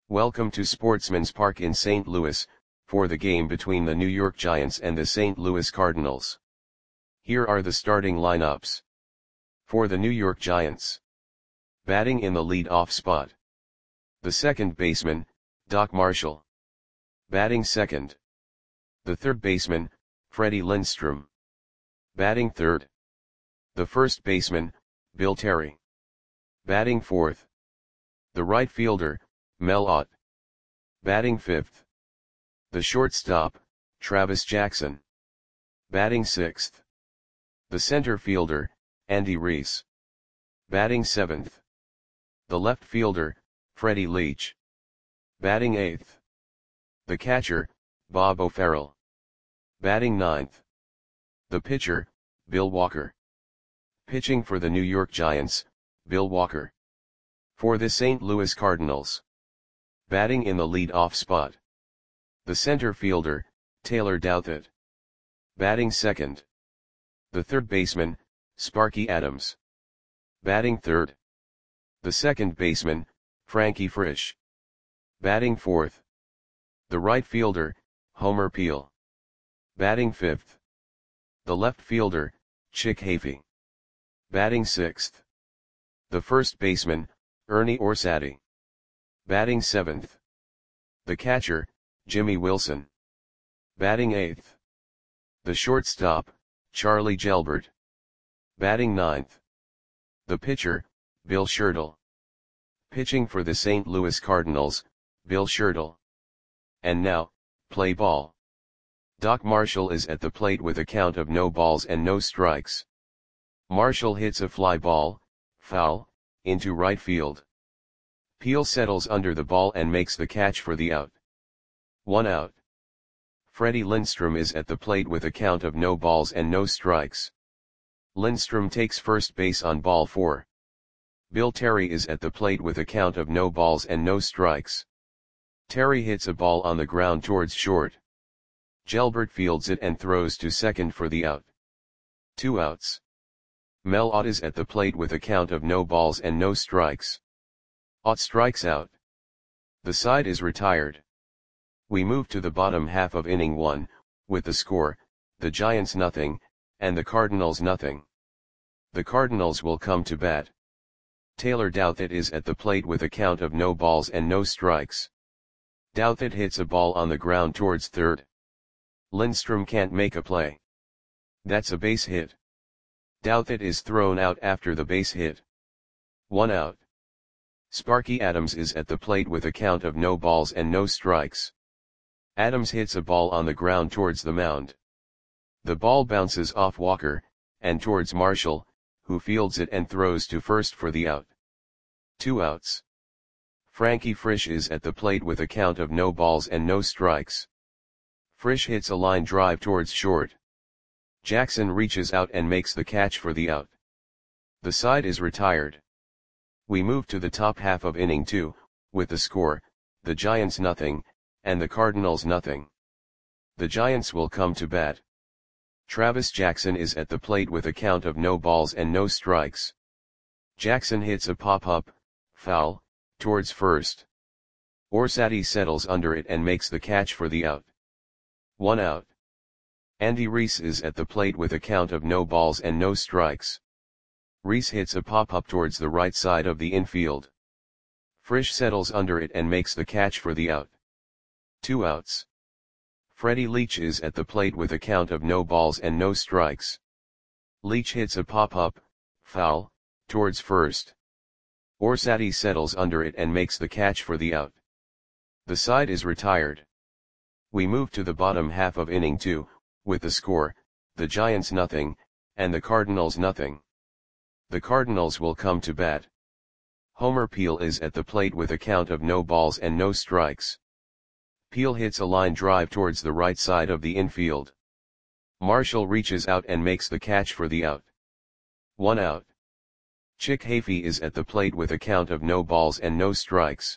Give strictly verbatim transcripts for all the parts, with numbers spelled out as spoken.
Welcome to Sportsman's Park in Saint Louis, for the game between the New York Giants and the Saint Louis Cardinals. Here are the starting lineups. For the New York Giants. Batting in the lead-off spot. The second baseman, Doc Marshall. Batting second. The third baseman, Freddie Lindstrom. Batting third. The first baseman, Bill Terry. Batting fourth. The right fielder, Mel Ott. Batting fifth. The shortstop, Travis Jackson. Batting sixth. The center fielder, Andy Reese. Batting seventh. The left fielder, Freddie Leach. Batting eighth. The catcher, Bob O'Farrell. Batting ninth. The pitcher, Bill Walker. Pitching for the New York Giants, Bill Walker. For the Saint Louis Cardinals. Batting in the lead-off spot. The center fielder, Taylor Douthit. Batting second. The third baseman, Sparky Adams. Batting third. The second baseman, Frankie Frisch. Batting fourth. The right fielder, Homer Peel. Batting fifth. The left fielder, Chick Hafey. Batting sixth. The first baseman, Ernie Orsatti. Batting seventh. The catcher, Jimmy Wilson. Batting eighth. The shortstop, Charlie Gelbert. Batting ninth. The pitcher, Bill Shirtle. Pitching for the Saint Louis Cardinals, Bill Shirtle. And now, play ball. Doc Marshall is at the plate with a count of no balls and no strikes. Marshall hits a fly ball, foul, into right field. Peel settles under the ball and makes the catch for the out. One out. Freddie Lindstrom is at the plate with a count of no balls and no strikes. Lindstrom takes first base on ball four. Bill Terry is at the plate with a count of no balls and no strikes. Terry hits a ball on the ground towards short. Gelbert fields it and throws to second for the out. Two outs. Mel Ott is at the plate with a count of no balls and no strikes. Ott strikes out. The side is retired. We move to the bottom half of inning one, with the score, the Giants nothing, and the Cardinals nothing. The Cardinals will come to bat. Taylor Douthit is at the plate with a count of no balls and no strikes. Douthit hits a ball on the ground towards third. Lindstrom can't make a play. That's a base hit. Douthit is thrown out after the base hit. One out. Sparky Adams is at the plate with a count of no balls and no strikes. Adams hits a ball on the ground towards the mound. The ball bounces off Walker, and towards Marshall, who fields it and throws to first for the out. Two outs. Frankie Frisch is at the plate with a count of no balls and no strikes. Frisch hits a line drive towards short. Jackson reaches out and makes the catch for the out. The side is retired. We move to the top half of inning two, with the score, the Giants nothing, and the Cardinals nothing. The Giants will come to bat. Travis Jackson is at the plate with a count of no balls and no strikes. Jackson hits a pop-up, foul, towards first. Orsatti settles under it and makes the catch for the out. One out. Andy Reese is at the plate with a count of no balls and no strikes. Reese hits a pop-up towards the right side of the infield. Frisch settles under it and makes the catch for the out. Two outs. Freddie Leach is at the plate with a count of no balls and no strikes. Leach hits a pop-up, foul, towards first. Orsatti settles under it and makes the catch for the out. The side is retired. We move to the bottom half of inning two, with the score, the Giants nothing, and the Cardinals nothing. The Cardinals will come to bat. Homer Peel is at the plate with a count of no balls and no strikes. Peel hits a line drive towards the right side of the infield. Marshall reaches out and makes the catch for the out. One out. Chick Hafey is at the plate with a count of no balls and no strikes.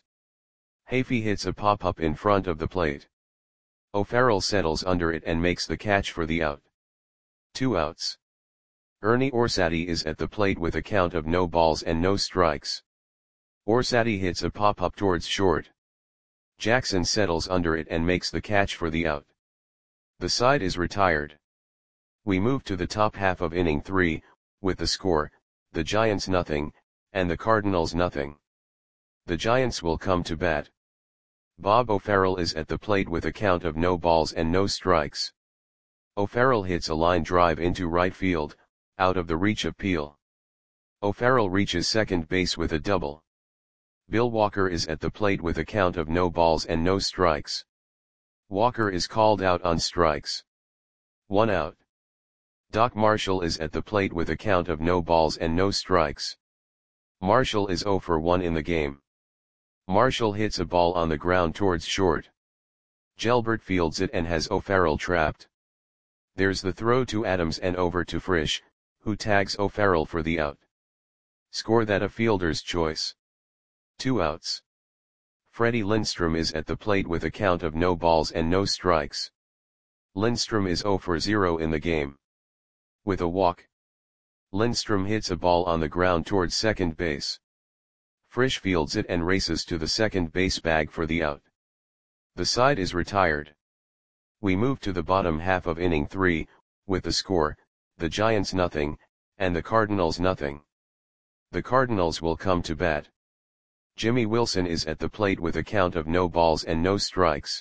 Hafey hits a pop-up in front of the plate. O'Farrell settles under it and makes the catch for the out. Two outs. Ernie Orsatti is at the plate with a count of no balls and no strikes. Orsatti hits a pop-up towards short. Jackson settles under it and makes the catch for the out. The side is retired. We move to the top half of inning three, with the score, the Giants nothing, and the Cardinals nothing. The Giants will come to bat. Bob O'Farrell is at the plate with a count of no balls and no strikes. O'Farrell hits a line drive into right field, out of the reach of Peel. O'Farrell reaches second base with a double. Bill Walker is at the plate with a count of no balls and no strikes. Walker is called out on strikes. One out. Doc Marshall is at the plate with a count of no balls and no strikes. Marshall is oh for one in the game. Marshall hits a ball on the ground towards short. Gelbert fields it and has O'Farrell trapped. There's the throw to Adams and over to Frisch, who tags O'Farrell for the out. Score that a fielder's choice. Two outs. Freddie Lindstrom is at the plate with a count of no balls and no strikes. Lindstrom is oh for zero in the game. With a walk, Lindstrom hits a ball on the ground towards second base. Frisch fields it and races to the second base bag for the out. The side is retired. We move to the bottom half of inning three, with the score, the Giants nothing, and the Cardinals nothing. The Cardinals will come to bat. Jimmy Wilson is at the plate with a count of no balls and no strikes.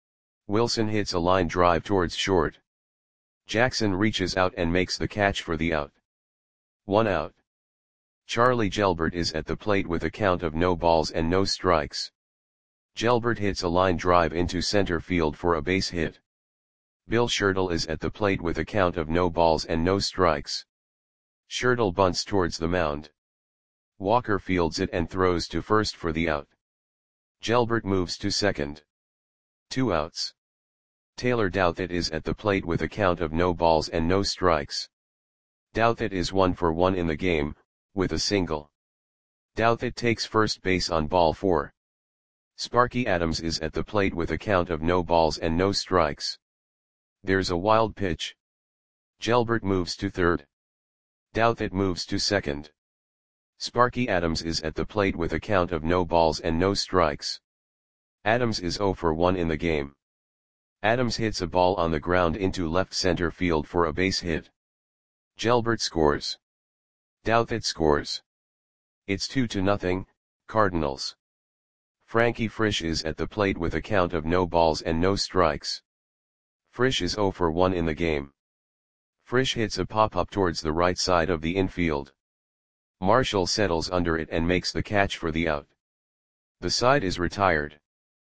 Wilson hits a line drive towards short. Jackson reaches out and makes the catch for the out. One out. Charlie Gelbert is at the plate with a count of no balls and no strikes. Gelbert hits a line drive into center field for a base hit. Bill Schertle is at the plate with a count of no balls and no strikes. Schertle bunts towards the mound. Walker fields it and throws to first for the out. Gelbert moves to second. Two outs. Taylor Douthit is at the plate with a count of no balls and no strikes. Douthit is one for one in the game, with a single. Douthit takes first base on ball four. Sparky Adams is at the plate with a count of no balls and no strikes. There's a wild pitch. Gelbert moves to third. Douthit moves to second. Sparky Adams is at the plate with a count of no balls and no strikes. Adams is oh for one in the game. Adams hits a ball on the ground into left center field for a base hit. Gelbert scores. Douthit scores. It's two to nothing, Cardinals. Frankie Frisch is at the plate with a count of no balls and no strikes. Frisch is oh for one in the game. Frisch hits a pop-up towards the right side of the infield. Marshall settles under it and makes the catch for the out. The side is retired.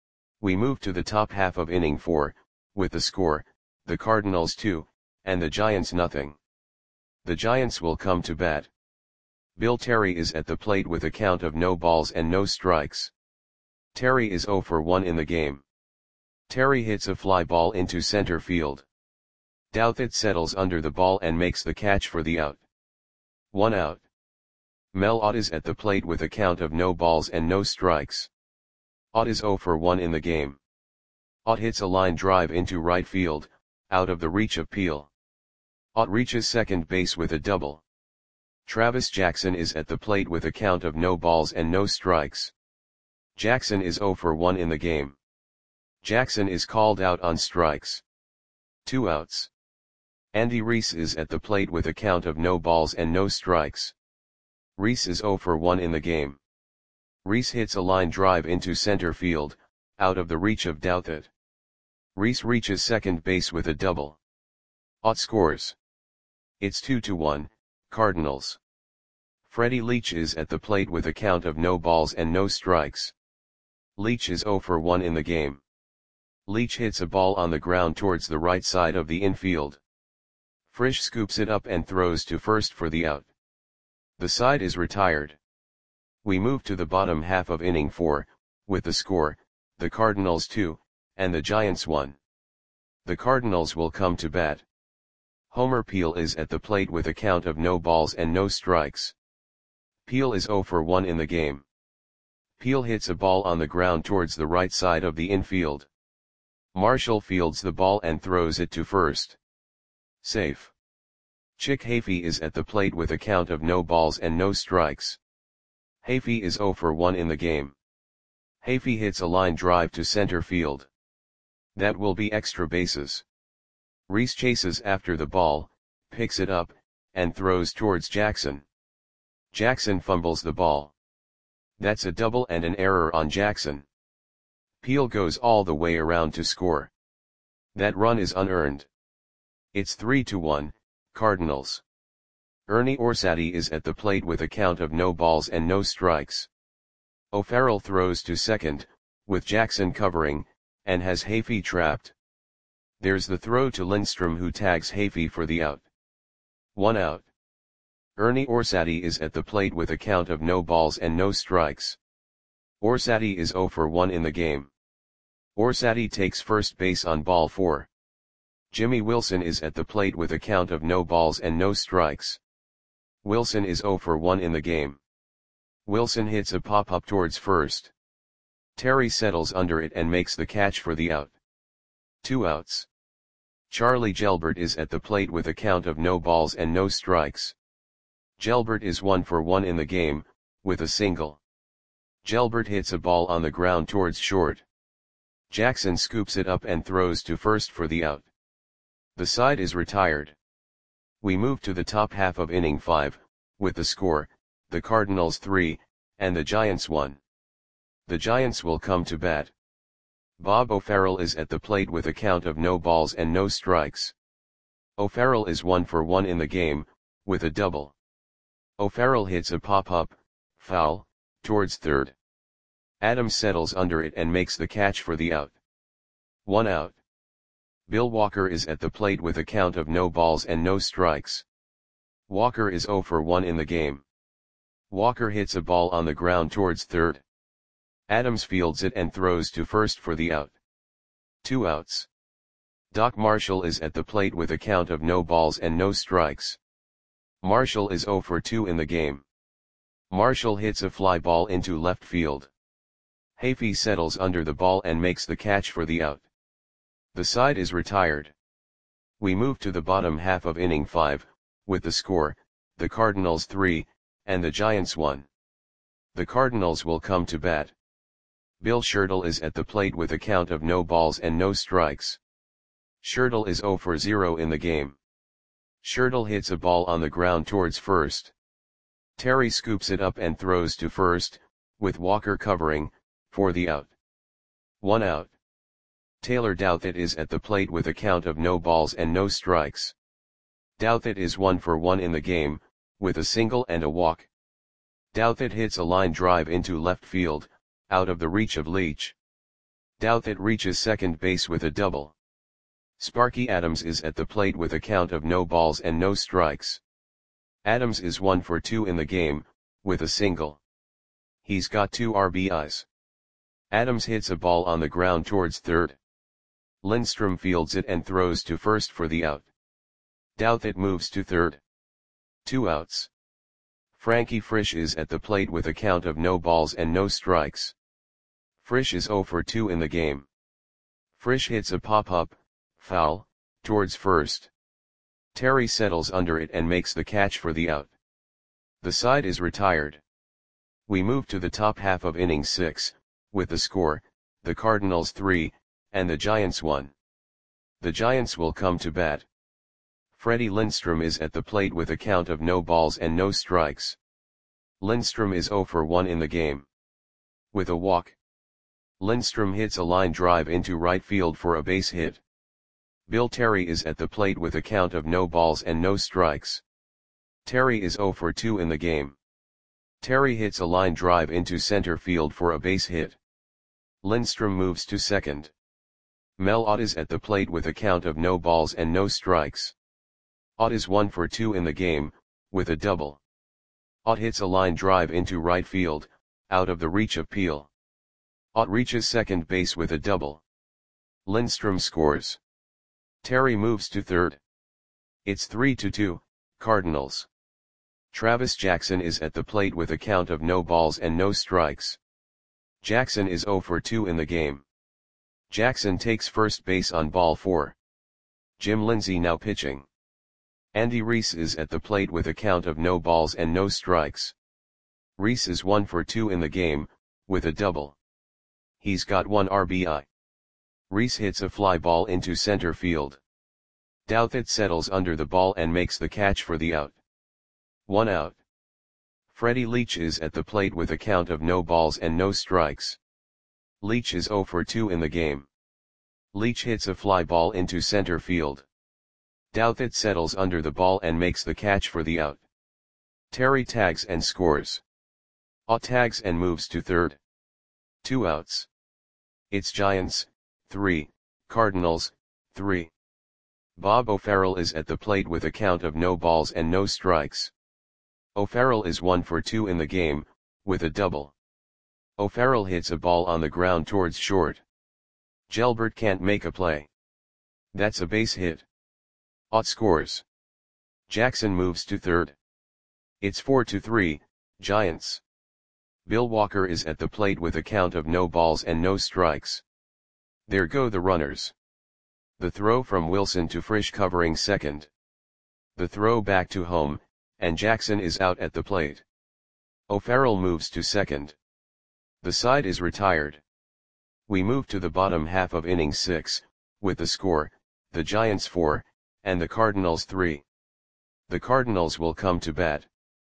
We move to the top half of inning four, with the score, the Cardinals two, and the Giants nothing. The Giants will come to bat. Bill Terry is at the plate with a count of no balls and no strikes. Terry is oh for one in the game. Terry hits a fly ball into center field. Douthit settles under the ball and makes the catch for the out. One out. Mel Ott is at the plate with a count of no balls and no strikes. Ott is oh for one in the game. Ott hits a line drive into right field, out of the reach of Peel. Ott reaches second base with a double. Travis Jackson is at the plate with a count of no balls and no strikes. Jackson is oh for one in the game. Jackson is called out on strikes. Two outs. Andy Reese is at the plate with a count of no balls and no strikes. Reese is oh for one in the game. Reese hits a line drive into center field, out of the reach of Douthit. Reese reaches second base with a double. Ott scores. It's two to one, Cardinals. Freddie Leach is at the plate with a count of no balls and no strikes. Leach is oh for one in the game. Leach hits a ball on the ground towards the right side of the infield. Frisch scoops it up and throws to first for the out. The side is retired. We move to the bottom half of inning four, with the score, the Cardinals two, and the Giants one. The Cardinals will come to bat. Homer Peel is at the plate with a count of no balls and no strikes. Peel is oh for one in the game. Peel hits a ball on the ground towards the right side of the infield. Marshall fields the ball and throws it to first. Safe. Chick Hafey is at the plate with a count of no balls and no strikes. Hafey is oh for one in the game. Hafey hits a line drive to center field. That will be extra bases. Reese chases after the ball, picks it up, and throws towards Jackson. Jackson fumbles the ball. That's a double and an error on Jackson. Peel goes all the way around to score. That run is unearned. It's three to one, Cardinals. Ernie Orsatti is at the plate with a count of no balls and no strikes. O'Farrell throws to second, with Jackson covering, and has Hafey trapped. There's the throw to Lindstrom, who tags Hafey for the out. One out. Ernie Orsatti is at the plate with a count of no balls and no strikes. Orsatti is zero for one in the game. Orsatti takes first base on ball four. Jimmy Wilson is at the plate with a count of no balls and no strikes. Wilson is zero for one in the game. Wilson hits a pop-up towards first. Terry settles under it and makes the catch for the out. Two outs. Charlie Gelbert is at the plate with a count of no balls and no strikes. Gelbert is one for one in the game, with a single. Gelbert hits a ball on the ground towards short. Jackson scoops it up and throws to first for the out. The side is retired. We move to the top half of inning five, with the score, the Cardinals three, and the Giants one. The Giants will come to bat. Bob O'Farrell is at the plate with a count of no balls and no strikes. O'Farrell is one for one in the game, with a double. O'Farrell hits a pop-up, foul, towards third. Adams settles under it and makes the catch for the out. One out. Bill Walker is at the plate with a count of no balls and no strikes. Walker is zero for one in the game. Walker hits a ball on the ground towards third. Adams fields it and throws to first for the out. Two outs. Doc Marshall is at the plate with a count of no balls and no strikes. Marshall is zero for two in the game. Marshall hits a fly ball into left field. Hafey settles under the ball and makes the catch for the out. The side is retired. We move to the bottom half of inning five, with the score, the Cardinals three, and the Giants one. The Cardinals will come to bat. Bill Schertle is at the plate with a count of no balls and no strikes. Schertle is zero for zero in the game. Schertle hits a ball on the ground towards first. Terry scoops it up and throws to first, with Walker covering, for the out. One out. Taylor Douthit is at the plate with a count of no balls and no strikes. Douthit is one for one in the game, with a single and a walk. Douthit hits a line drive into left field, out of the reach of Leach. Douthit reaches second base with a double. Sparky Adams is at the plate with a count of no balls and no strikes. Adams is one for two in the game, with a single. He's got two R B Is. Adams hits a ball on the ground towards third. Lindstrom fields it and throws to first for the out. Douthit moves to third. Two outs. Frankie Frisch is at the plate with a count of no balls and no strikes. Frisch is zero for two in the game. Frisch hits a pop-up, foul, towards first. Terry settles under it and makes the catch for the out. The side is retired. We move to the top half of inning six, with the score, the Cardinals three, and the Giants one. The Giants will come to bat. Freddie Lindstrom is at the plate with a count of no balls and no strikes. Lindstrom is zero for one in the game. With a walk. Lindstrom hits a line drive into right field for a base hit. Bill Terry is at the plate with a count of no balls and no strikes. Terry is zero for two in the game. Terry hits a line drive into center field for a base hit. Lindstrom moves to second. Mel Ott is at the plate with a count of no balls and no strikes. Ott is one for two in the game, with a double. Ott hits a line drive into right field, out of the reach of Peel. Ott reaches second base with a double. Lindstrom scores. Terry moves to third. It's three to two, Cardinals. Travis Jackson is at the plate with a count of no balls and no strikes. Jackson is zero for two in the game. Jackson takes first base on ball four. Jim Lindsay now pitching. Andy Reese is at the plate with a count of no balls and no strikes. Reese is one for two in the game, with a double. He's got one R B I. Rhys hits a fly ball into center field. Douthit settles under the ball and makes the catch for the out. One out. Freddie Leach is at the plate with a count of no balls and no strikes. Leach is zero for two in the game. Leach hits a fly ball into center field. Douthit settles under the ball and makes the catch for the out. Terry tags and scores. Aw tags and moves to third. Two outs. It's Giants, three, Cardinals, three. Bob O'Farrell is at the plate with a count of no balls and no strikes. O'Farrell is one for two in the game, with a double. O'Farrell hits a ball on the ground towards short. Gelbert can't make a play. That's a base hit. Ott scores. Jackson moves to third. It's four to three, Giants. Bill Walker is at the plate with a count of no balls and no strikes. There go the runners. The throw from Wilson to Frisch covering second. The throw back to home, and Jackson is out at the plate. O'Farrell moves to second. The side is retired. We move to the bottom half of inning six, with the score, the Giants four, and the Cardinals three. The Cardinals will come to bat.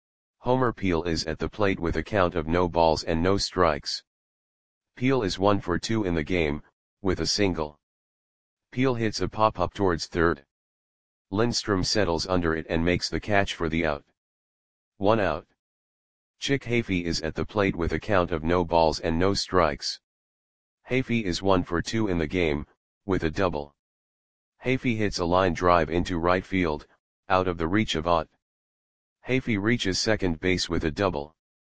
Homer Peel is at the plate with a count of no balls and no strikes. Peel is one for two in the game, with a single. Peel hits a pop-up towards third. Lindstrom settles under it and makes the catch for the out. One out. Chick Hafey is at the plate with a count of no balls and no strikes. Hafey is one for two in the game, with a double. Hafey hits a line drive into right field, out of the reach of Ott. Hafey reaches second base with a double.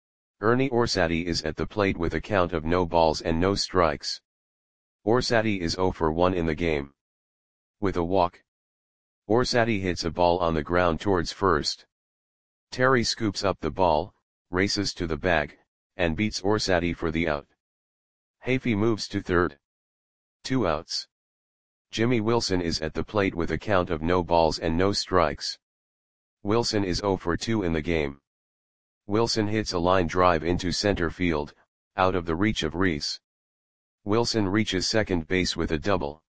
Ernie Orsatti is at the plate with a count of no balls and no strikes. Orsatti is zero for one in the game. With a walk. Orsatti hits a ball on the ground towards first. Terry scoops up the ball, races to the bag, and beats Orsatti for the out. Hafey moves to third. Two outs. Jimmy Wilson is at the plate with a count of no balls and no strikes. Wilson is zero for two in the game. Wilson hits a line drive into center field, out of the reach of Rhys. Wilson reaches second base with a double.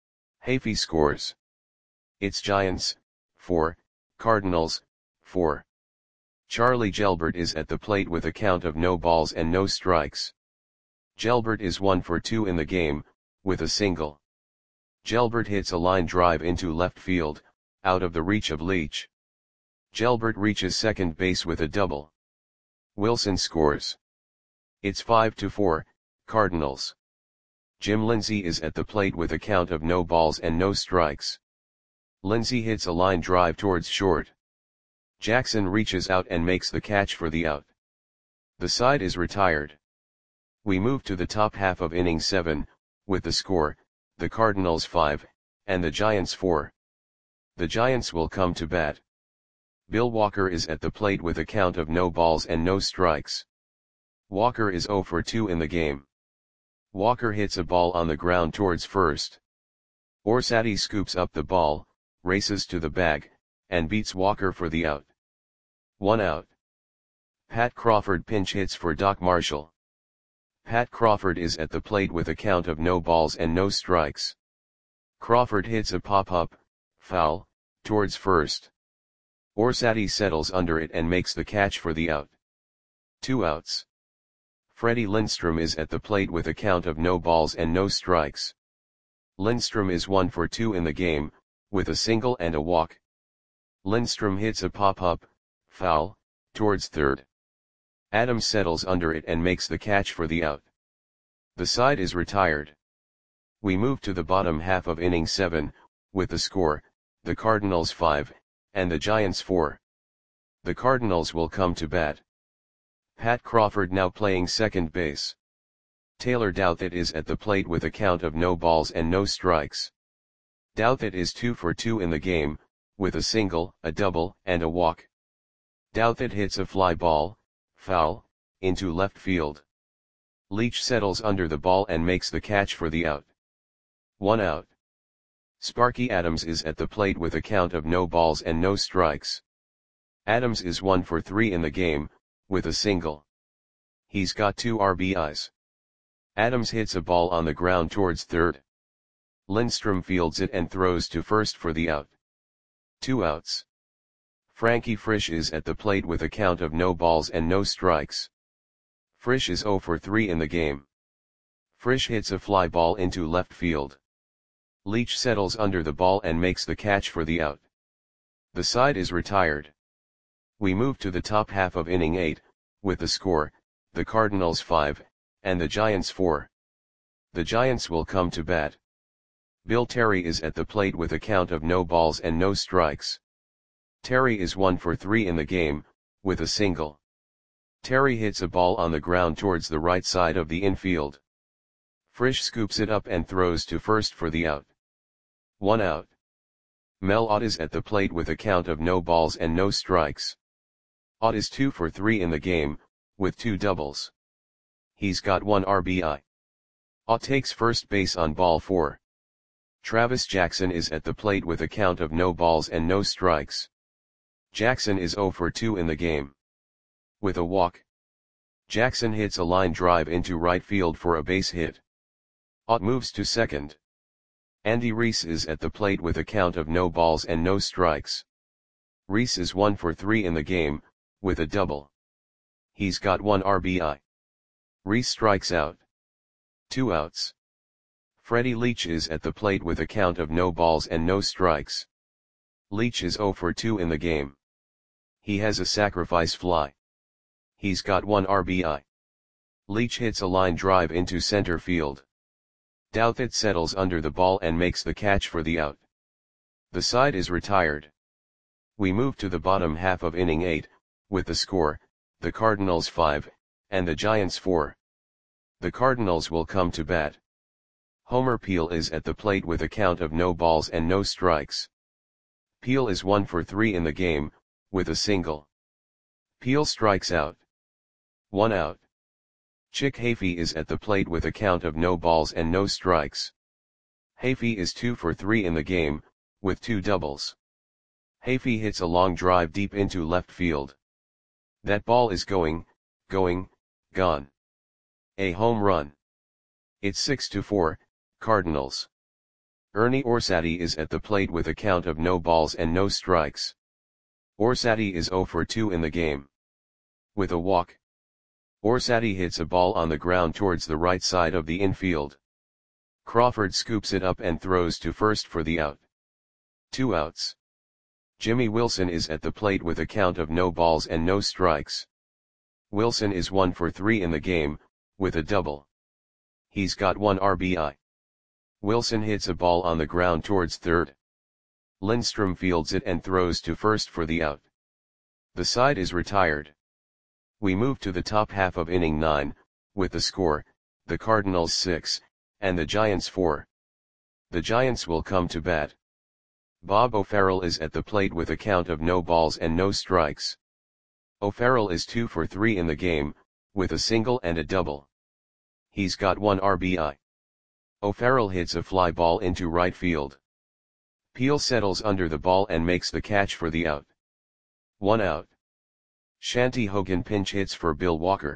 Hafey scores. It's Giants, four, Cardinals, four. Charlie Gelbert is at the plate with a count of no balls and no strikes. Gelbert is one for two in the game, with a single. Gelbert hits a line drive into left field, out of the reach of Leach. Gelbert reaches second base with a double. Wilson scores. It's five to four, Cardinals. Jim Lindsay is at the plate with a count of no balls and no strikes. Lindsay hits a line drive towards short. Jackson reaches out and makes the catch for the out. The side is retired. We move to the top half of inning seven, with the score, the Cardinals five, and the Giants four. The Giants will come to bat. Bill Walker is at the plate with a count of no balls and no strikes. Walker is zero for two in the game. Walker hits a ball on the ground towards first. Orsatti scoops up the ball, races to the bag, and beats Walker for the out. One out. Pat Crawford pinch hits for Doc Marshall. Pat Crawford is at the plate with a count of no balls and no strikes. Crawford hits a pop-up, foul, towards first. Orsatti settles under it and makes the catch for the out. Two outs. Freddie Lindstrom is at the plate with a count of no balls and no strikes. Lindstrom is one for two in the game, with a single and a walk. Lindstrom hits a pop-up, foul, towards third. Adams settles under it and makes the catch for the out. The side is retired. We move to the bottom half of inning seven, with the score, the Cardinals five, and the Giants four. The Cardinals will come to bat. Pat Crawford now playing second base. Taylor Douthit is at the plate with a count of no balls and no strikes. Douthit is two for two in the game, with a single, a double, and a walk. Douthit hits a fly ball, foul, into left field. Leach settles under the ball and makes the catch for the out. One out. Sparky Adams is at the plate with a count of no balls and no strikes. Adams is one for three in the game, with a single. He's got two R B Is. Adams hits a ball on the ground towards third. Lindstrom fields it and throws to first for the out. Two outs. Frankie Frisch is at the plate with a count of no balls and no strikes. Frisch is oh for three in the game. Frisch hits a fly ball into left field. Leach settles under the ball and makes the catch for the out. The side is retired. We move to the top half of inning eight, with the score, the Cardinals five, and the Giants four. The Giants will come to bat. Bill Terry is at the plate with a count of no balls and no strikes. Terry is one for three in the game, with a single. Terry hits a ball on the ground towards the right side of the infield. Frisch scoops it up and throws to first for the out. One out. Mel Ott is at the plate with a count of no balls and no strikes. Ott is two for three in the game, with two doubles. He's got one R B I. Ott takes first base on ball four. Travis Jackson is at the plate with a count of no balls and no strikes. Jackson is oh for two in the game. With a walk. Jackson hits a line drive into right field for a base hit. Ott moves to second. Andy Reese is at the plate with a count of no balls and no strikes. Reese is one for three in the game, with a double. He's got one R B I. Reese strikes out. Two outs. Freddie Leach is at the plate with a count of no balls and no strikes. Leach is oh for two in the game. He has a sacrifice fly. He's got one R B I. Leach hits a line drive into center field. Douthit settles under the ball and makes the catch for the out. The side is retired. We move to the bottom half of inning eight, with the score, the Cardinals five, and the Giants four. The Cardinals will come to bat. Homer Peel is at the plate with a count of no balls and no strikes. Peel is one for three in the game, with a single. Peel strikes out. One out. Chick Hafey is at the plate with a count of no balls and no strikes. Hafey is two for three in the game, with two doubles. Hafey hits a long drive deep into left field. That ball is going, going, gone. A home run. It's six to four, Cardinals. Ernie Orsatti is at the plate with a count of no balls and no strikes. Orsatti is oh for two in the game. With a walk. Orsatti hits a ball on the ground towards the right side of the infield. Crawford scoops it up and throws to first for the out. Two outs. Jimmy Wilson is at the plate with a count of no balls and no strikes. Wilson is one for three in the game, with a double. He's got one R B I. Wilson hits a ball on the ground towards third. Lindstrom fields it and throws to first for the out. The side is retired. We move to the top half of inning nine, with the score, the Cardinals six, and the Giants four. The Giants will come to bat. Bob O'Farrell is at the plate with a count of no balls and no strikes. O'Farrell is two for three in the game, with a single and a double. He's got one R B I. O'Farrell hits a fly ball into right field. Peel settles under the ball and makes the catch for the out. One out. Shanty Hogan pinch hits for Bill Walker.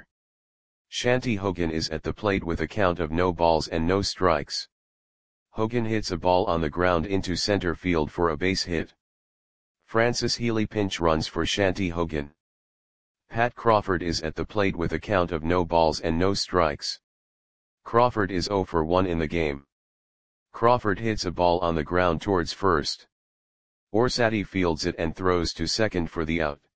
Shanty Hogan is at the plate with a count of no balls and no strikes. Hogan hits a ball on the ground into center field for a base hit. Francis Healy pinch runs for Shanty Hogan. Pat Crawford is at the plate with a count of no balls and no strikes. Crawford is oh for one in the game. Crawford hits a ball on the ground towards first. Orsatti fields it and throws to second for the out.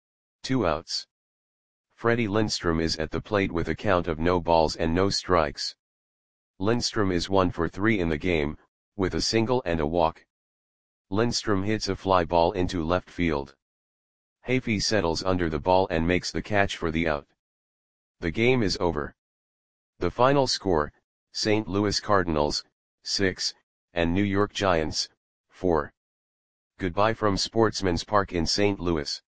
Two outs. Freddie Lindstrom is at the plate with a count of no balls and no strikes. Lindstrom is one for three in the game, with a single and a walk. Lindstrom hits a fly ball into left field. Hafey settles under the ball and makes the catch for the out. The game is over. The final score, Saint Louis Cardinals, six, and New York Giants, four. Goodbye from Sportsman's Park in Saint Louis.